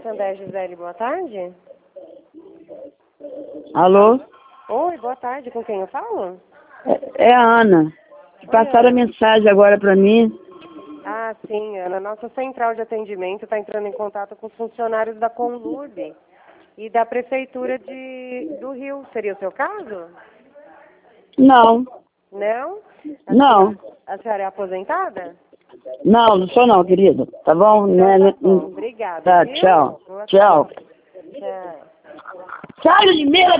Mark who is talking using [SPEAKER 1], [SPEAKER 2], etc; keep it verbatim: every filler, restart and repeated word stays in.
[SPEAKER 1] Santander, Gisele, boa tarde.
[SPEAKER 2] Alô?
[SPEAKER 1] Oi, boa tarde, com quem eu falo?
[SPEAKER 2] É, é a Ana. Passaram a mensagem agora para mim.
[SPEAKER 1] Ah, sim, Ana. Nossa central de atendimento está entrando em contato com os funcionários da Conlurb e da Prefeitura de, do Rio. Seria o seu caso?
[SPEAKER 2] Não.
[SPEAKER 1] Não? A
[SPEAKER 2] Não.
[SPEAKER 1] Senhora, a senhora é aposentada?
[SPEAKER 2] Não, não sou não, querida. Tá bom?
[SPEAKER 1] Então
[SPEAKER 2] Né,
[SPEAKER 1] tá bom.
[SPEAKER 2] né,
[SPEAKER 1] Obrigada,
[SPEAKER 2] tá,
[SPEAKER 1] viu?
[SPEAKER 2] tchau.
[SPEAKER 1] Boa
[SPEAKER 2] Tchau.
[SPEAKER 1] tarde. Tchau.
[SPEAKER 2] Sai de mim!